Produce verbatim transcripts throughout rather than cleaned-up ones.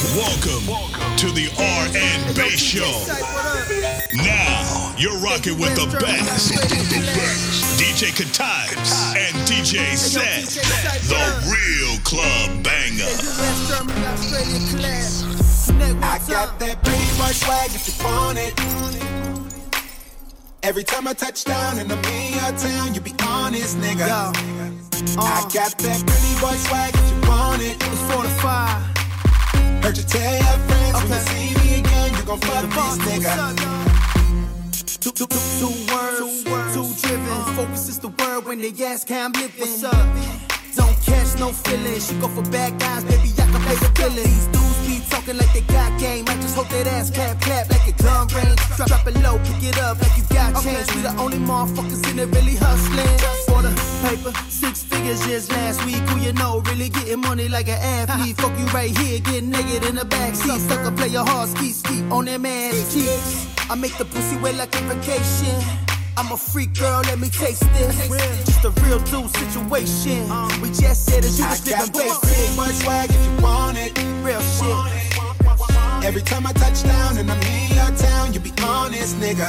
Welcome to the R and B Show. Now you're rocking with the best. D J Katimes and D J Set, the real club banger. I got that pretty boy swag if you want it. Every time I touch down and I'm in your town, you be honest, nigga. Yo, uh, I got that pretty boy swag if you want it. It's four to five. Heard you tell your friends okay. When you see me again, you gon' fuck this nigga. Two, two, two, two words, two, words. Two driven. Uh, Focus is the word when they ask how I'm living. What's up? Don't catch no feelings. She go for bad guys, baby, I can play the villain. These dudes be talking like they got game. I just hope that ass clap, clap like a gun range. Drop, drop it low, pick it up like you got okay. change. We the only motherfuckers in it really hustling. For the paper, six figures just last week. Who you know really getting money like an athlete? Fuck you right here, getting naked in the backseat. Stuck up, play your hard ski, ski on them ass cheeks. I make the pussy wet like a vacation. I'm a freak girl, let me taste this. Just a real dude situation. We just said that you was living basic. Much swag if you want it. Real shit. Every time I touch down and I'm in your town, you be honest, nigga.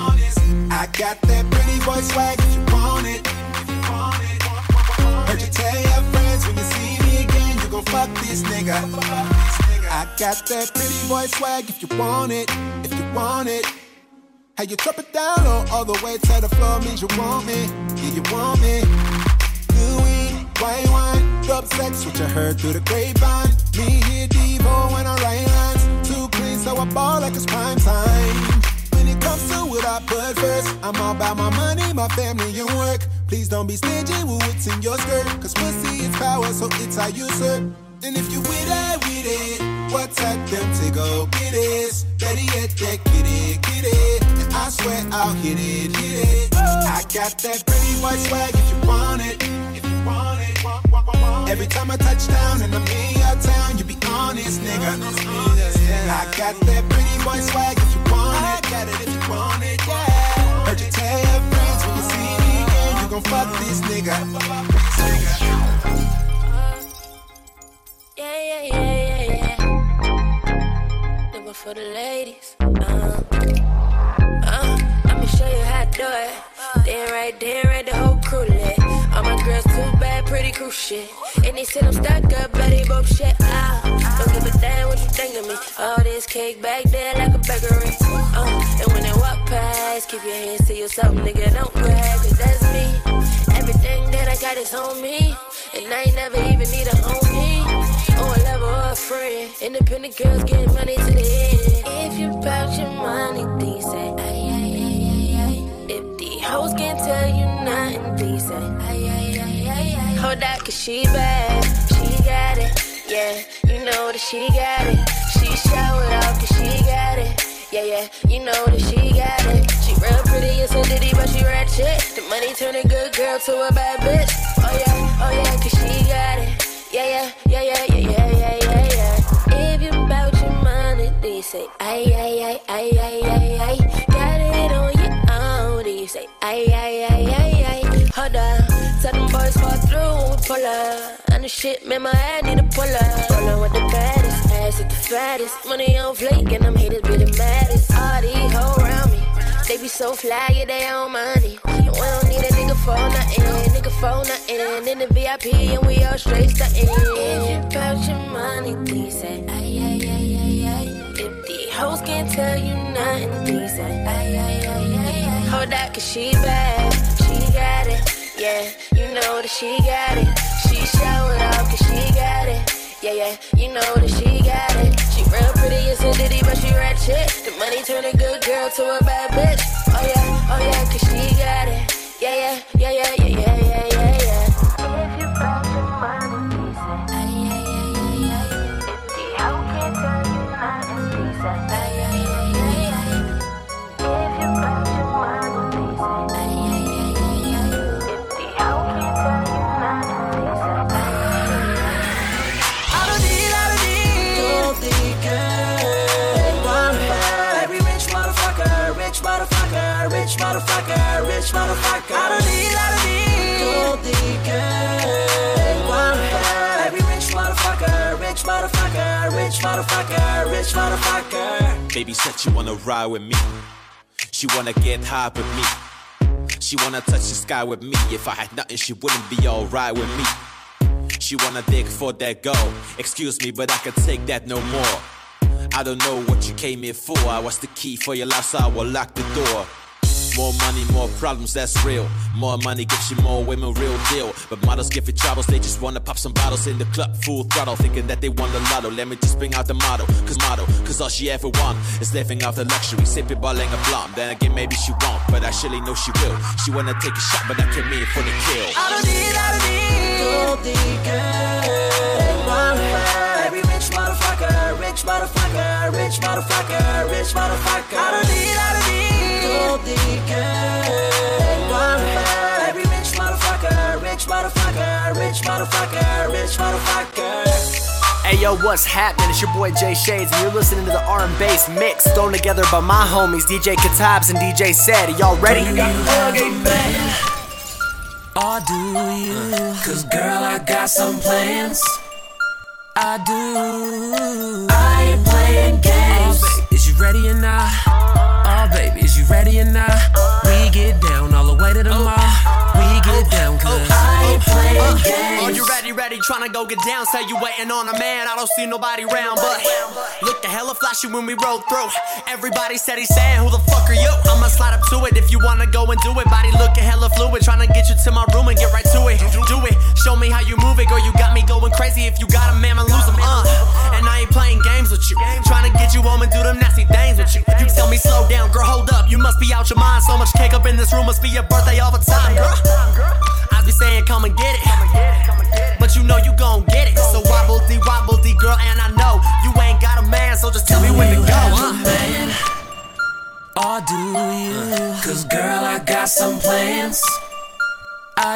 I got that pretty boy swag if you want it. Heard you tell your friends when you see me again, you gon' fuck this nigga. I got that pretty boy swag if you want it. If you want it. How you drop it down low all the way to the floor means you want me, yeah you want me. Gooey, white wine, dub sex, what you heard through the grapevine. Me here Devo when I write lines, too clean so I ball like it's prime time. When it comes to what I put first, I'm all about my money, my family and work. Please don't be stingy with what's in your skirt, cause pussy is power so it's how you serve. And if you with it, with it, what's at them to go get it? Better yet, that get it, get it. And I swear I'll hit it, hit it. I got that pretty boy swag if you want it. If you want it. Every time I touch down and I'm in your town, you be honest, nigga. I got that pretty boy swag if you want it. I got it if you want it, yeah. Heard you tell your friends when you see me again, you gon' fuck this nigga. Yeah, yeah, yeah, yeah, yeah. Number for the ladies. Uh, uh, let me show you how to do it. Then right, then right, the whole crew lit. All my girls too bad, pretty cool shit. And they said I'm stuck up, but they both shit out. Don't give a damn what you think of me. All this cake back there like a bakery. Uh, and when they walk past, keep your hands to yourself, nigga, don't brag, cause that's me. Everything that I got is on me. And I ain't never even need a homie. Or a lover or a friend. Independent girls getting money to the end. If you bout your money, please say aye, aye, aye, aye, aye. If the hoes can't tell you nothing, please say aye, aye, aye, aye, aye. Hold that, cause she bad, she got it. Yeah, you know that she got it. She showered off cause she got it. Yeah, yeah, you know that she got it. She real pretty as a ditty, but she ratchet. The money turn a good girl to a bad bitch. Oh yeah, oh yeah, cause she got it. Yeah, yeah, yeah, yeah, yeah, yeah, yeah, yeah, yeah. If you bout your money, then you say, aye, aye, aye, aye, aye, aye, aye. Got it on your own, then you say, aye, aye, aye, aye, aye. Hold up, tell them boys fall through, pull up. And the shit, man, my head need a pull up. Rollin' with the baddest, ass at the fattest. Money on flake, and them haters be the maddest. All these hoes around me, they be so fly, yeah, they own money. And we don't need a nigga for nothing, nigga for nothing. In the V I P and we all straight stuntin'. If you bout your money, please say aye, aye, aye, aye, aye. If the hoes can't tell you nothing, please say aye, aye, aye, aye, aye. Hold that, cause she bad, she got it. Yeah, you know that she got it. She showered off cause she got it. Yeah, yeah, you know that she got it. She real pretty as a ditty, but she ratchet. The money turn a good girl to a bad bitch. Oh yeah, oh yeah, cause she got it. Yeah, yeah, yeah, yeah, yeah, yeah, yeah, yeah, yeah. If you bout your money, please say aye, aye, aye, aye, aye. If the hoe can't tell you nothing, please say aye, aye, aye, aye, aye. If you bout your money, please say aye, aye, aye, aye, aye. If the hoe can't tell you nothing, please say aye, aye, aye, aye. I don't need, I don't need gold digger. Every rich motherfucker, rich motherfucker, rich motherfucker, rich motherfucker. I don't need, I don't need gold digger. Every rich motherfucker, rich motherfucker, rich rich motherfucker, rich motherfucker. Baby said she wanna ride with me. She wanna get high with me. She wanna touch the sky with me. If I had nothing, she wouldn't be alright with me. She wanna dig for that gold. Excuse me, but I can take that no more. I don't know what you came here for. I was the key for your life, so I will lock the door. More money, more problems, that's real. More money gives you more women, real deal. But models give you troubles, they just wanna pop some bottles in the club, full throttle, thinking that they won the lotto. Let me just bring out the motto, cause motto, cause all she ever want is living off the luxury, sipping balling a blonde. Then again, maybe she won't, but actually know she will. She wanna take a shot, but I came in for the kill. I don't need, I don't need gold digger. Every rich motherfucker, rich motherfucker, rich motherfucker, rich motherfucker. I don't need, I don't need gold digger. Every rich motherfucker, rich motherfucker, rich motherfucker, rich motherfucker. Hey yo, what's happening? It's your boy Jay Shades, and you're listening to the R and Bass mix thrown together by my homies D J Katabs and D J Said. Are y'all ready? Or do you? Cause girl, I got some plans. I do. I ain't playing games. Oh, baby, is you ready or not? Oh, baby, is you ready or not? We get down all the way to the mall. We get down cause I ain't playing games. Are you ready, ready? Tryna go get down. Say you waiting on a man. I don't see nobody round, but look the hella flashy when we roll through. Everybody said he's saying, who the fuck are you? I'ma slide up to it if you wanna go and do it. Body looking hella fluid. Tryna get you to my room and get right to it. Do it. Show me how you move it, girl. You got me going crazy. If you got a man, I lose him, uh. And I ain't playing games with you. Tryna get you home and do them nasty things with you. You tell me slow down, girl, hold up. You must be out your mind. So much cake up in this room, must be your birthday all the time, girl. I be saying come and get it, but you know you gon' get it. So wobble dee wobble dee, girl, and I know you ain't got a man, so just tell me when to go, huh? Man, or do you? Cause girl, I got some plans. I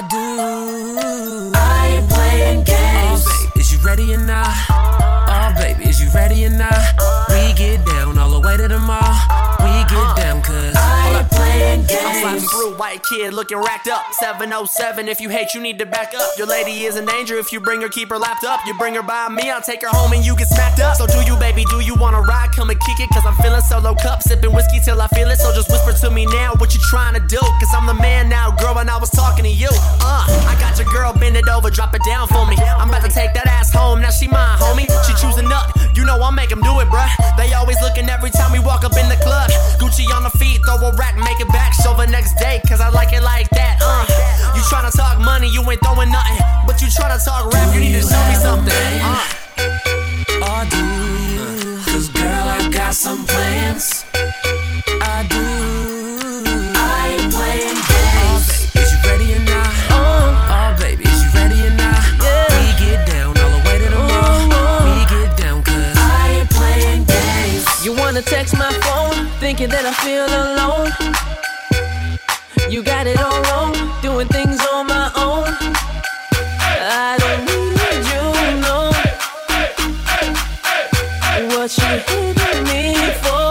do. I ain't playing games. Oh, baby, is you ready or not? Oh, baby, is you ready or not? We get down all the way to the mall. We get down cause I ain't playing games. I'm sliding through, white kid looking racked up. seven oh seven, if you hate, you need to back up. Your lady is in danger, if you bring her, keep her lapped up. You bring her by me, I'll take her home and you get smacked up. So do you, baby, do you wanna ride? Come and kick it, cause I'm feeling solo cup. Sipping whiskey till I feel it, so just whisper to me now what you trying to do. Cause I'm the man now, girl, and I was talking to you. Uh, I got your girl, bend it over, drop it down for me. I'm about to take that ass home, now she mine, homie. She choosing up, you know I'll make them do it, bruh. They always looking every time we walk up in the club. Gucci on the feet, throw a rack, make it back, show the next day, cause I like it like that, uh. You tryna talk money, you ain't throwing nothing, but you tryna talk rap, you need to show me something, uh. Or do you? Cause girl, I got some plans. I do. I ain't playing games. Oh, baby, is you ready or not? Oh, oh baby, is you ready or not? Yeah. We get down all the way to the mall. We get down cause I ain't playing games. You wanna text my phone, thinking that I feel alone. You got it all wrong, doing things on my own. I don't need you, no. What you hitting me for?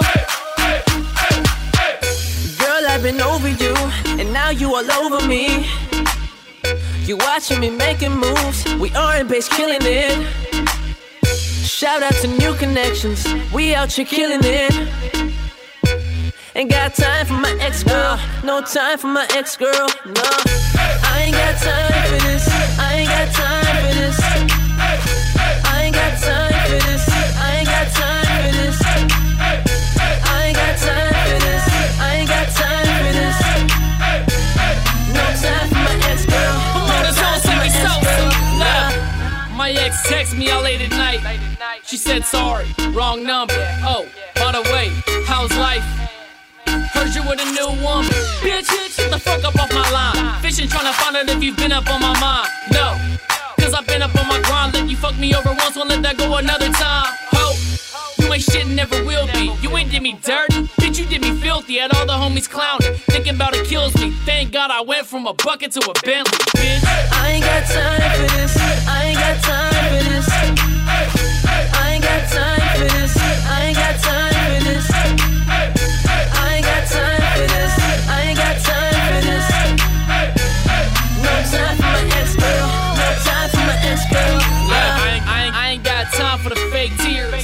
Girl, I've been over you, and now you all over me. You watching me making moves, we R and Bass killing it. Shout out to new connections, we out here killing it. Ain't got time for my ex-girl, no time for my ex-girl, no. I ain't got time for this, I ain't got time for this. I ain't got time for this, I ain't got time for this. I ain't got time for this, I ain't got time for this. No time for my ex-girl, no time for my ex-girl, nah. My ex texted me out late at night. She said sorry, wrong number. Oh, by the way, how's life? Heard you with a new woman. Bitch, shut the fuck up off my line. Fishing tryna find out if you've been up on my mind. No, cause I've been up on my grind. Let you fuck me over once, won't let that go another time. Ho, you ain't shit and never will be. You ain't did me dirty, bitch, you did me filthy. Had all the homies clowning, thinking about it kills me. Thank God I went from a bucket to a Bentley, bitch. I ain't got time for this, I ain't got time for this. I ain't got time for this, I ain't got time for this. I ain't got time for this, I ain't got time for this. No time for my ex-girl, no time for my ex-girl. Yeah, I ain't, I, ain't, I ain't got time for the fake tears.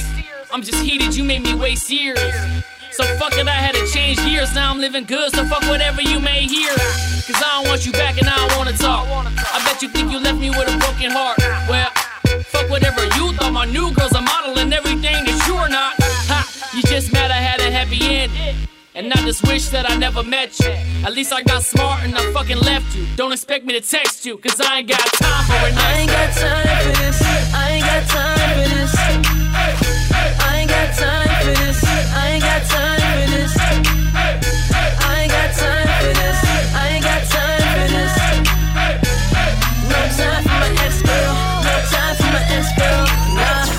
I'm just heated, you made me waste years. So fuck it, I had to change gears. Now I'm living good, so fuck whatever you may hear. Cause I don't want you back and I don't wanna talk. I bet you think you left me with a broken heart. Well, fuck whatever you thought. My new girl's a model and everything that you're not. Ha, you just mad I had a happy ending. And I just wish that I never met you. At least I got smart and I fucking left you. Don't expect me to text you, cause I ain't got time for it. I ain't got time for this. I ain't got time for this. I ain't got time for this. I ain't got time for this. I ain't got time for this. I ain't got time for this. No time for my ex-girl. No time for my ex-girl. Nah.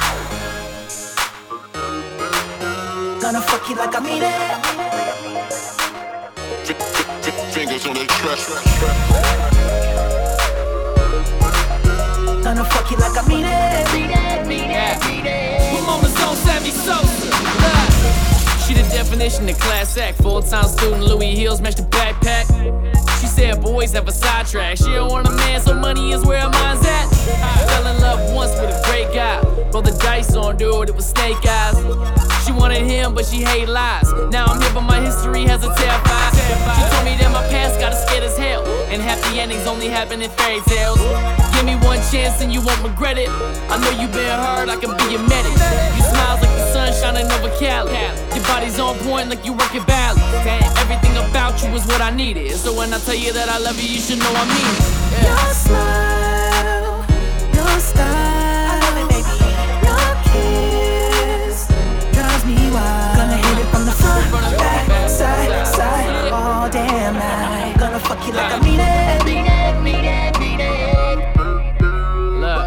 Gonna fuck you like I mean it. Fingers on the track. Gonna fuck you like I mean it. Mean it, mean it, mean it. Put on the zone, Sammy Sosa. She the definition of class act. Full-time student, Louis Hills, match the backpack. She said boys have a sidetrack. She don't want a man, so money is where her mind's at. I fell in love once with a great guy. Roll the dice on, dude, it was snake eyes. She wanted him, but she hate lies. Now I'm here, but my history has a terrified. She told me that my past got us scared as hell, and happy endings only happen in fairy tales. Give me one chance and you won't regret it. I know you've been hurt, I can be your medic. You smiles like the sun shining over Cali. Your body's on point like you work at Bali. Everything about you is what I needed. So when I tell you that I love you, you should know I mean it. Yeah. Your smile, your style, I love it, baby. Your kiss drives me wild. Gonna hit it from the front, back, side, side, all damn night. Gonna fuck you like I mean it, mean it, mean it, mean it. Look,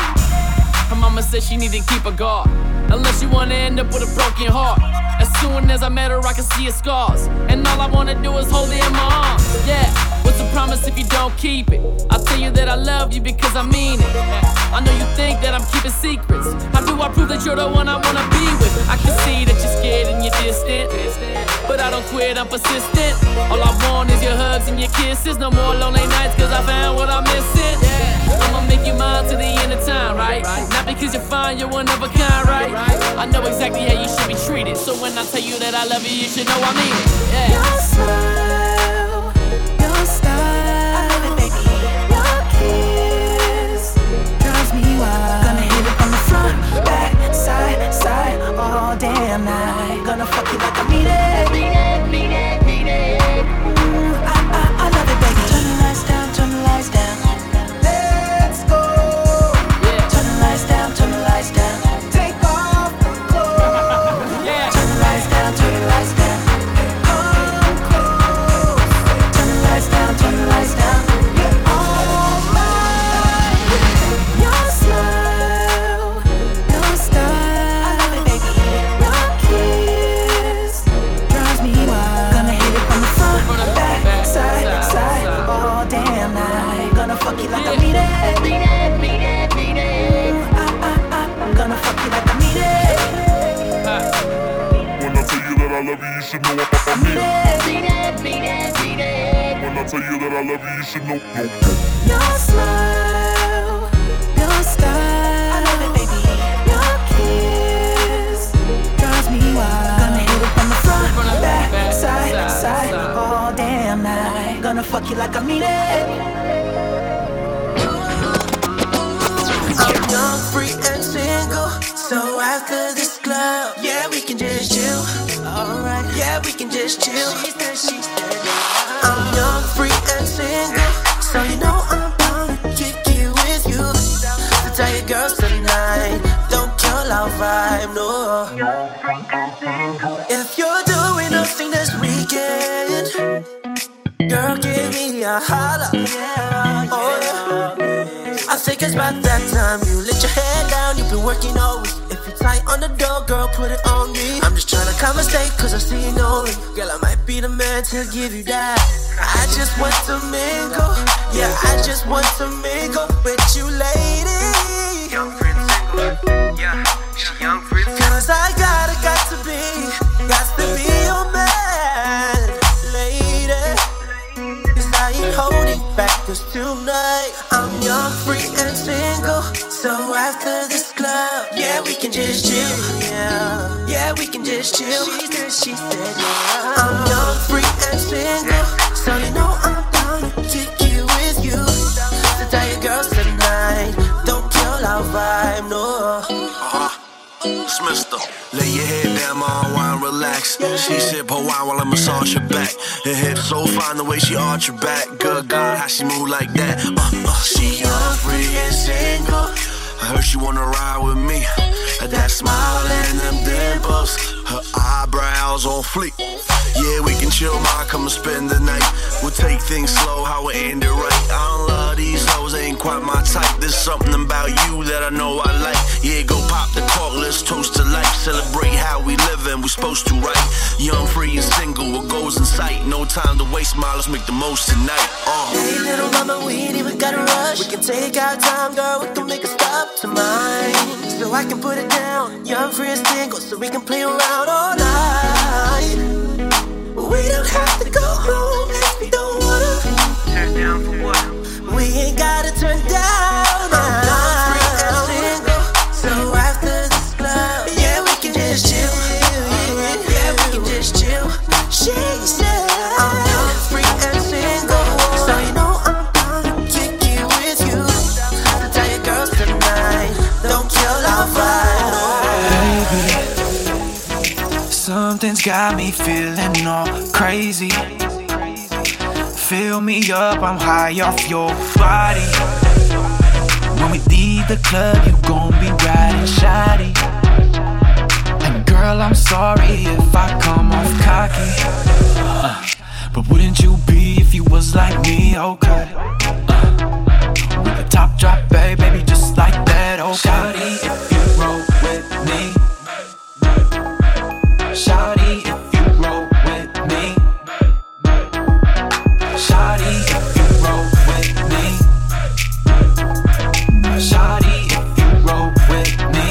her mama said she need to keep a guard, unless you wanna end up with a broken heart. As soon as I met her, I can see her scars, and all I wanna do is hold it in my arms. Yeah, what's the promise if you don't keep it? I'll tell you that I love you because I mean it. I know you think that I'm keeping secrets. How do I prove that you're the one I wanna be with? I can see that you're scared and you're distant, but I don't quit, I'm persistent. All I want is your hugs and your kisses. No more lonely nights cause I found what I'm missing. I'ma make you mine to the end of time, right? Not because you're fine, you're one of a kind, right? I know exactly how you should be treated. So when I tell you that I love you, you should know I mean it. Yeah. Your smile, your style, I love it, baby. Your kiss drives me wild. Gonna hit it from the front, back, side, side, all damn night. Gonna fuck you like I mean it, mean it, mean it, mean it. Mm, I, I, I love it, baby. Turn the lights down, turn the lights down. Let's go. Yeah. Turn the lights down, turn the lights down. Take off the clothes. Yeah. Turn the lights down, turn the lights down. Come close. Turn the lights down, turn the lights down. You're all mine. Your smile, your style, I love it, baby. Your kiss drives me wild. Gonna hit it from the front, back, side, side, all damn night. Gonna fuck you like I mean it, mean it, mean it, mean it. I, I, I, I'm gonna fuck you like I mean it. When I tell you that I love you, you should know I mean it. Mean it, mean it, mean it. When I tell you that I love you, you should know. Your smile, your style, I love it, baby. Your kiss drives me wild. Gonna hit it from the front, back, side, side, all damn night. Gonna fuck you like I mean it. I'm young, free and single, so after this club, yeah, we can just chill. Alright, yeah, we can just chill. I'm young, free and single, so you know I'm bound to kick it with you. So tell your girls tonight, don't kill our vibe, no. If you're doing nothing this weekend, girl, give me a holla. Oh yeah. I think it's about that time you let your head down. You've been working all week. If you're tight on the door, girl, put it on me. I'm just trying to conversate cause I see you know it. Girl, I might be the man to give you that. I just want to mingle. Yeah, I just want to mingle with you, lady. Young, free and single. Yeah, she young, free and single. Cause I gotta, got to be, got to be your man, lady. Cause I ain't holding back cause tonight I'm young, free and single. So after this club, yeah, we can just chill. Yeah. yeah, we can just chill. She said, she said, yeah. I'm young, free, and single, so you know I'm down to kick it with you. So tell your girls tonight, don't kill our vibe, no. Uh-huh. It's Mister. Lay your head down, ma, unwind, relax. She sip her wine while I massage her back. Her hips so fine the way she arch her back. Good God, how she move like that. Uh, uh, she young, free, and single. I heard she wanna ride with me. That smile and them dimples, her eyebrows on fleek. Yeah, we can chill, ma, come and spend the night. We'll take things slow, how we end it right. I don't love these hoes, ain't quite my type. There's something about you that I know I like. Yeah, go pop the cork, let's toast to life. Celebrate how we living, we supposed to, right? Young, free, and single, what goes in sight. No time to waste, ma, let's make the most tonight. Uh. Hey, little mama, we ain't even gotta rush. We can take our time, girl, we can make a stop to mine. So I can put it down, young, free, and single, so we can play around all night. We don't have to go home if we don't wanna. Turn down for what? We ain't gotta turn down. I'm young, free, and single, so after this club, yeah, we can just chill. Yeah, we can just chill. She said, I'm young, free, and single, so you know I'm down to kick it with you. So tell your girls tonight, don't kill our vibe. Baby, something's got me feeling all crazy. Fill me up, I'm high off your body. When we leave the club, you gon' be riding shoddy. And girl, I'm sorry if I come off cocky, uh, but wouldn't you be if you was like me, okay? Uh, with the top drop, babe, baby, just like that, okay? Shawty, if you roll with me. Shawty, if you roll with me. Shawty, if you roll with me. Shawty, if you roll with me.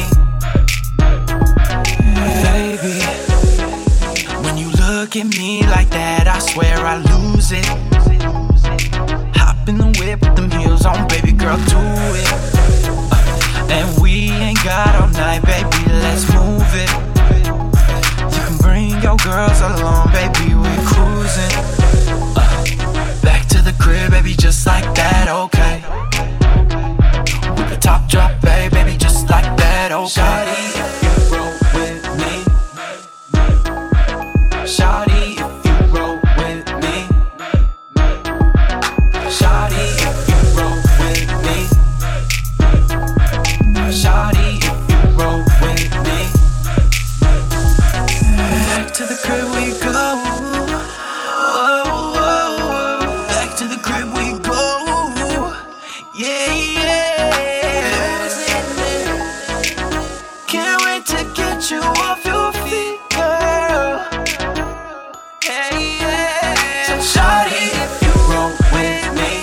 Baby, when you look at me like that, I swear I lose it. Hop in the whip with them heels on, baby girl, do it. uh, And we ain't got all night, baby, let's move it. Bring your girls along, baby, we're cruising. uh, Back to the crib, baby, just like that, okay? With the top drop, babe, baby, just like that, okay? Shawty, if you roll with me. Shawty, if you roll with me. Shawty, if you roll with me. Shawty, if you roll with me. Back to the crib we go. Oh, oh, oh. Back to the crib we go. Yeah, yeah. Can't wait to get you off your feet, girl. Hey, yeah. So shawty, if you roll with me.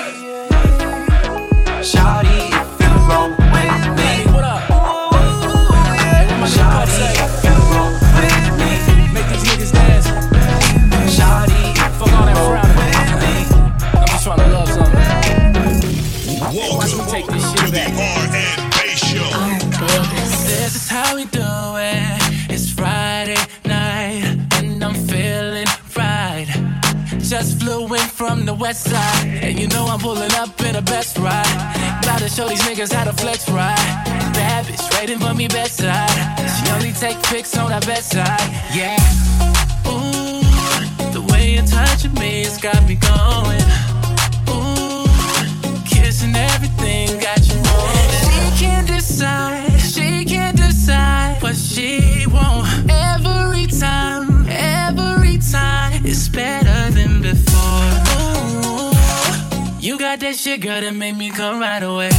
Shawty, if you roll with me. What up? Ooh, yeah. Shawty, if you roll with me. Make these niggas dance. Shawty, fuck all that frowning. I'm just trying to love something. Welcome take this shit to back. the R and B Show. This is how we do it. It's Friday night and I'm feeling right. Just flew in from the west side, and you know I'm pulling up in a best ride. About to show these niggas how to flex right. Bad bitch waiting for me bedside. She only take pics on her bedside. Yeah. Ooh, the way you're touching me has got me going. Ooh, kissing everything got you moving. She can't decide, she can't decide what she want. Every time, every time it's better than before. Ooh, you got that shit, girl, that make me come right away.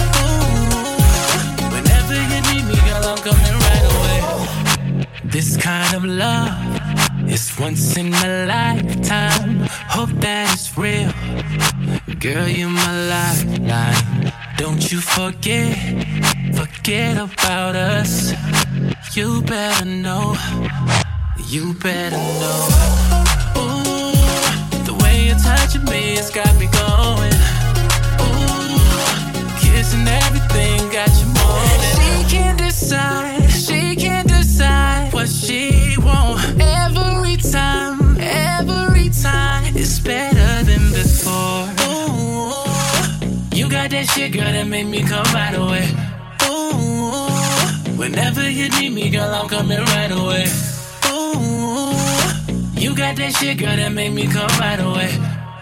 Ooh, whenever you need me, girl, I'm coming right away. This kind of love is once in a lifetime. Hope that it's real. Girl, you're my lifeline. Don't you forget, forget about us. You better know, you better know. Ooh, the way you're touching me, it's got me going. Ooh, kissing everything got you moving. She can't decide, she can't decide what shit, girl, that make me come right away. Ooh, whenever you need me, girl, I'm coming right away. Ooh, you got that shit, girl, that make me come right away.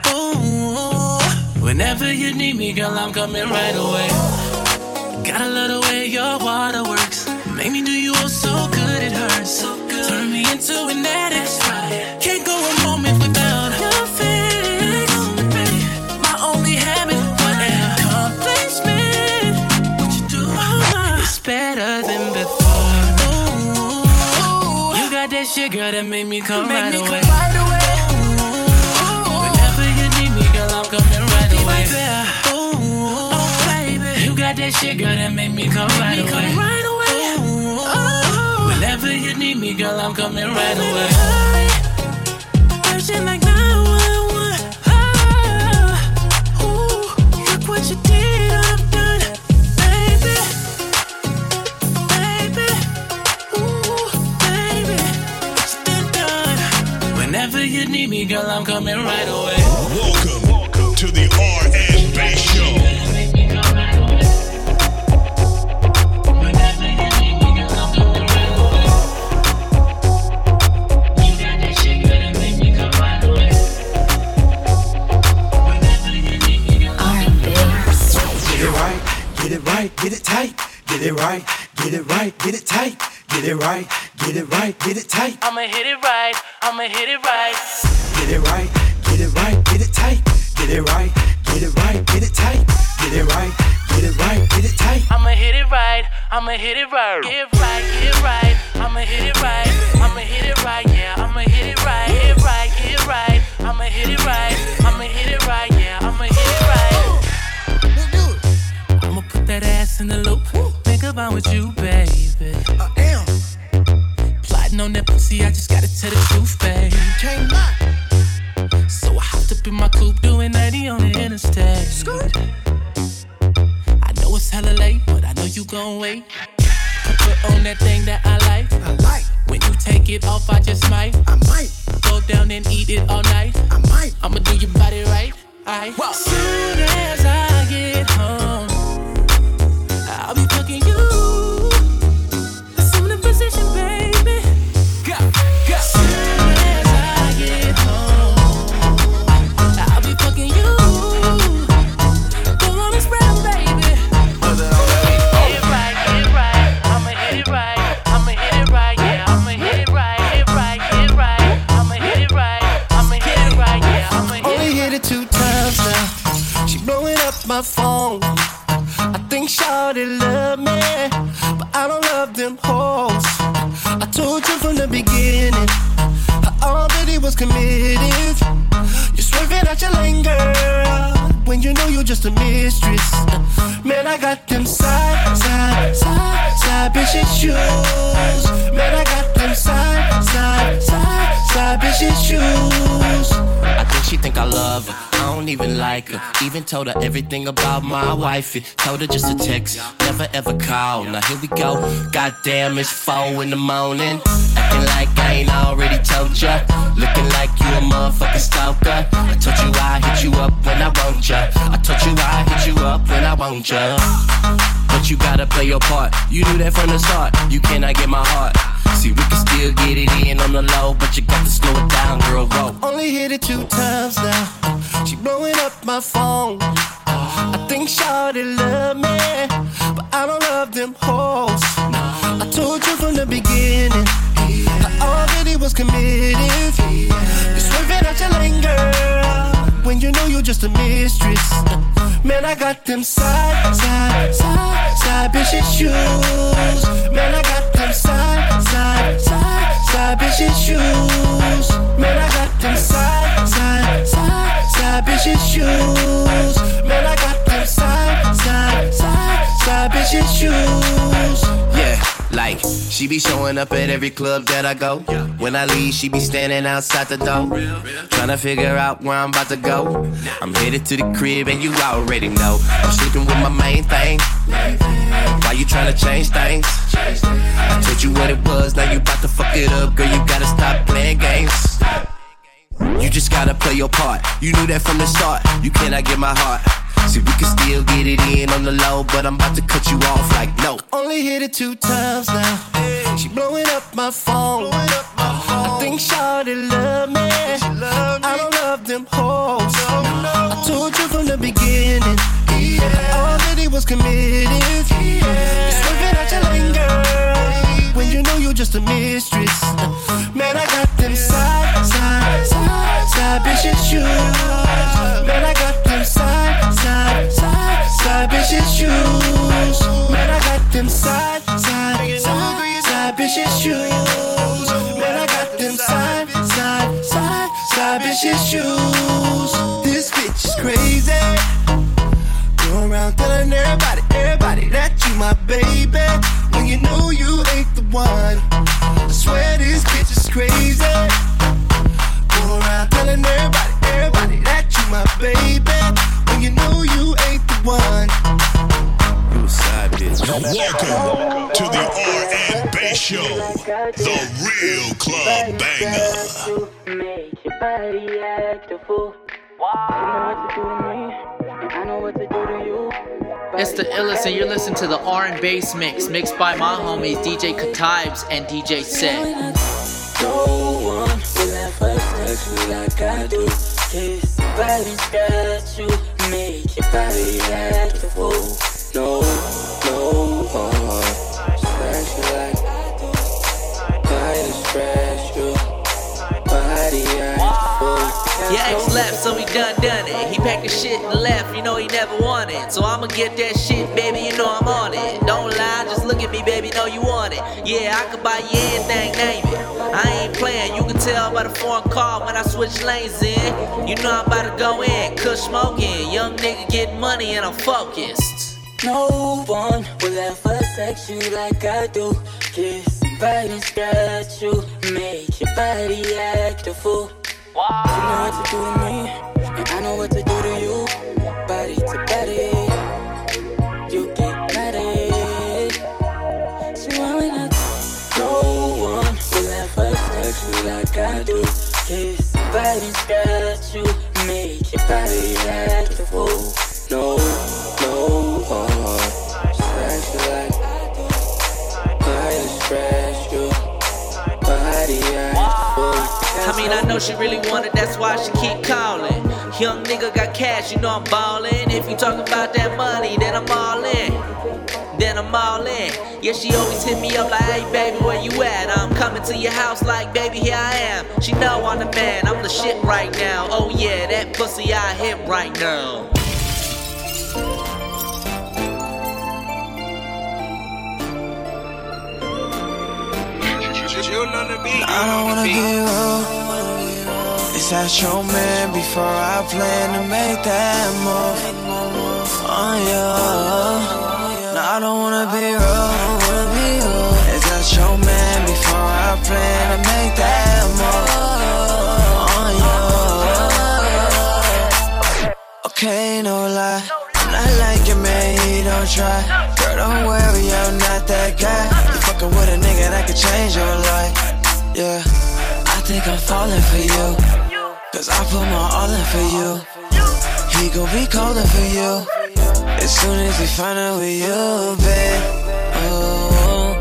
Ooh, whenever you need me, girl, I'm coming right away. Gotta love the way your water works. Make me do you all so good, it hurts. So good. Turn me into an addict. Right. Can't go a moment without your fix. My only habit, whatever accomplishment. What you do, oh, it's better than before. Ooh, you got that shit, girl, that made me come, right, me away. come right away. Ooh, whenever you need me, girl, I'm coming right away. Right there. Ooh, oh, baby, you got that shit, girl, that made me come right me away. Come right away. Whenever you need me, girl, I'm coming right away. Urgent like nine one one. Oh, ooh, look what you did, I've done, baby, baby, ooh, baby, what you done done. Whenever you need me, girl, I'm coming right away. Welcome, welcome to the R and B Show. Get it right, get it tight. Get it right, get it right, get it tight. Get it right, get it right, get it tight. I'ma hit it right, I'ma hit it right. Get it right, get it right, get it tight. Get it right, get it right, get it tight. Get it right, get it right, get it tight. I'ma hit it right, I'ma hit it right. Get it right, get it right. I'ma hit it right, I'ma hit it right, yeah. I'ma hit it right, hit it right, get it right. I'ma hit it right, I'ma hit it right, yeah. I'ma hit it right. I'ma put that ass in the loop. Think about with you, baby. I am plotting on that pussy. I just gotta tell the truth, baby. Can't lie. So I hopped up in my coupe, doing ninety on the interstate. Scoot. I know it's hella late, but I know you gon' wait. Put on that thing that I like. I like. When you take it off, I just might. I might go down and eat it all night. I might. I'ma do your body right. I. Well, soon as I get home, I'll be fucking you. Assume the position, baby. Go, go. Soon as I get home, I'll be fucking you. Go on and spread, baby. Hit it right, hit it right. I'ma hit it right. I'ma hit it right, yeah. I'ma hit it right, hit it right, hit it right. I'ma hit it right. I'ma hit it right, yeah. I'ma hit it right. Only hit it two times now. She blowing up my phone. I think shawty love me, but I don't love them hoes. I told you from the beginning, I already was committed. You're swerving out your lane, girl, when you know you're just a mistress. Man, I got them side, side, side, side bitches shoes. Man, I got them side, side, side, side bitches shoes. I think she think I love her, I don't even like her. Even told her everything about my wifey. Told her just to text, never ever call. Now here we go, goddamn it's four in the morning. Acting like I ain't already told ya. Looking like you a motherfucking stalker. I told you I hit you up when I want ya. I told you I hit you up when I want ya. But you gotta play your part, you knew that from the start. You cannot get my heart. See, we can still get it in on the low, but you got to slow it down, girl, roll. Only hit it two times now. She blowing up my phone. I think shawty love me, but I don't love them hoes. I told you from the beginning, I already was committed. You're swerving out your lane, girl, when you know you're just a mistress. Man, I got them side, side, side, side bitches shoes. Man, I got them side, side, side, side bitches shoes. Man, I got them side, side, side, side bitches shoes. Man, I got them side, side, side, side bitches shoes. Yeah. Like, she be showing up at every club that I go. When I leave, she be standing outside the door, tryna figure out where I'm about to go. I'm headed to the crib and you already know I'm sleeping with my main thing. Why you tryna change things? I told you what it was, now you about to fuck it up. Girl, you gotta stop playing games. You just gotta play your part. You knew that from the start. You cannot get my heart. See, we can still get it in on the low, but I'm about to cut you off like no. Only hit it two times now. She blowing up my phone. I think shawty love me. I don't love them hoes. I told you from the beginning. I already was committed. You're swerving out your lane, girl, when you know you're just a mistress. Man, I got them side, side, side, side bitches shoes. Man, I got them side, side, side, side bitches shoes. Man, I got them side, side, side, side bitches shoes. Man, I got them side, side, side, side bitches shoes. This bitch is crazy. Go around telling everybody, everybody that you my baby, when you know you ain't the one. I swear this bitch is crazy. Go around telling everybody, everybody that you my baby, when you know you ain't the one. You a side bitch. Welcome to the R and B Show, the real club banger. Make your body act a fool. Wow. You know what to do to me, and I know what to do to you. It's the illest, and you're listening to the R and Bass mix, mixed by my homies D J Katibes and D J Set. No one will ever touch you like I do. Kiss your body, scratch you, make your body act a fool. No, no one scratch you like I do. Body scratch you, body act a fool. Your ex left, so he done done it. He packed the shit and left, you know he never wanted. So I'ma get that shit, baby, you know I'm on it. Don't lie, just look at me, baby, know you want it. Yeah, I could buy you anything, name it. I ain't playing, you can tell by the foreign car when I switch lanes in. You know I'm about to go in, kush smoking. Young nigga get money and I'm focused. No one will ever sex you like I do. Kiss your body, scratch you, make your body act a fool. Wow. You know what to do to me, and I know what to do to you. Body to body, you get mad at it. So why would I? No one will ever sex you like I do. Kiss your body, scratch you, make your body act a fool. No, no one scratch you like I do. Body scratch you, body act a fool. I mean, I know she really wanted, that's why she keep calling. Young nigga got cash, you know I'm ballin'. If you talking about that money, then I'm all in. Then I'm all in. Yeah, she always hit me up like, hey baby, where you at? I'm coming to your house like, baby, here I am. She know I'm the man, I'm the shit right now. Oh yeah, that pussy I hit right now. I don't wanna be rude. It's at your man before I plan to make that move. Oh yeah. No, I don't wanna be rude. It's at your man before I plan to make that move. Oh yeah. Okay, no lie. I'm not like your man, he don't try. Girl, don't worry, I'm not that guy. You fucking with a nigga that could change your life. Yeah, I think I'm falling for you, cause I put my all in for you. He gon' be colder for you as soon as he find out with you, babe. Oh,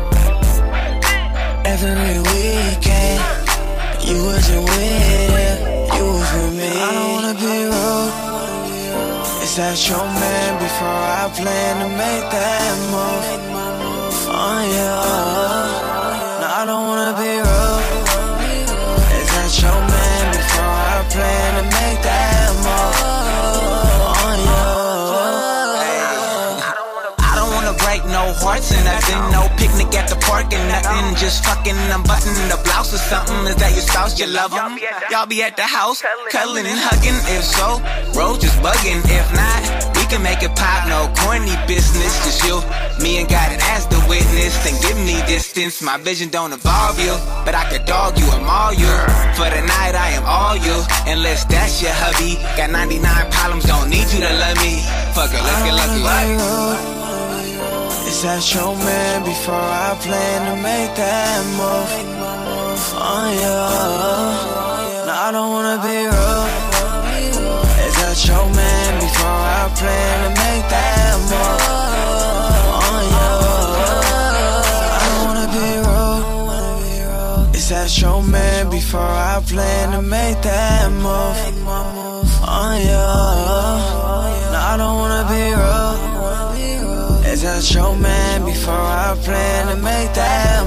every weekend you wasn't with it, you was with me. I don't wanna be rude. It's at your man before I plan to make that move. Oh yeah, no, I don't wanna be rude. It's at your man before I plan to make that move. Oh yeah. I don't wanna break no hearts and nothing, no picnic at the park and nothing. Just fucking unbuttoning the blouse or something. Is that your spouse? You love him? Y'all be at the house, cuddling and hugging. If so, bro, just bugging. If not, we can make it pop. No corny business. Just you, me and God as the witness. Then give me distance. My vision don't involve you, but I could dog you and maul you. For the night, I am all you. Unless that's your hubby. Got ninety-nine problems, don't need you to love me. Fuck her, let's get lucky. It's at your man before I plan to make that move. Oh yeah. No, I don't wanna be Just ask your man before I plan to make that move. Oh yeah, no, I don't wanna be rude. Just ask your man before I plan to make that